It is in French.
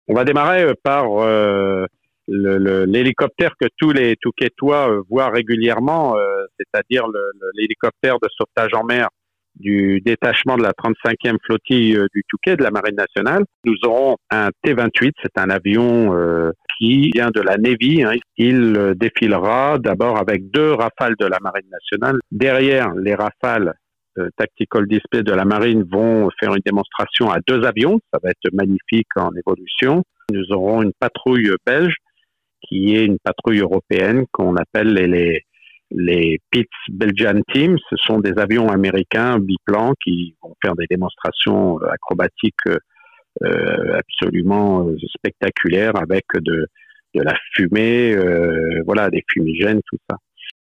On va démarrer par l'hélicoptère que tous les Touquetois voient régulièrement, c'est-à-dire l'hélicoptère de sauvetage en mer du détachement de la 35e flottille du Touquet de la Marine nationale. Nous aurons un T-28, c'est un avion qui vient de la Navy. Il défilera d'abord avec 2 Rafales de la Marine nationale. Derrière les Rafales Tactical Display de la Marine vont faire une démonstration à 2 avions. Ça va être magnifique en évolution. Nous aurons une patrouille belge qui est une patrouille européenne qu'on appelle les Pitts Belgian Team. Ce sont des avions américains biplans qui vont faire des démonstrations acrobatiques absolument spectaculaires avec de la fumée, des fumigènes, tout ça.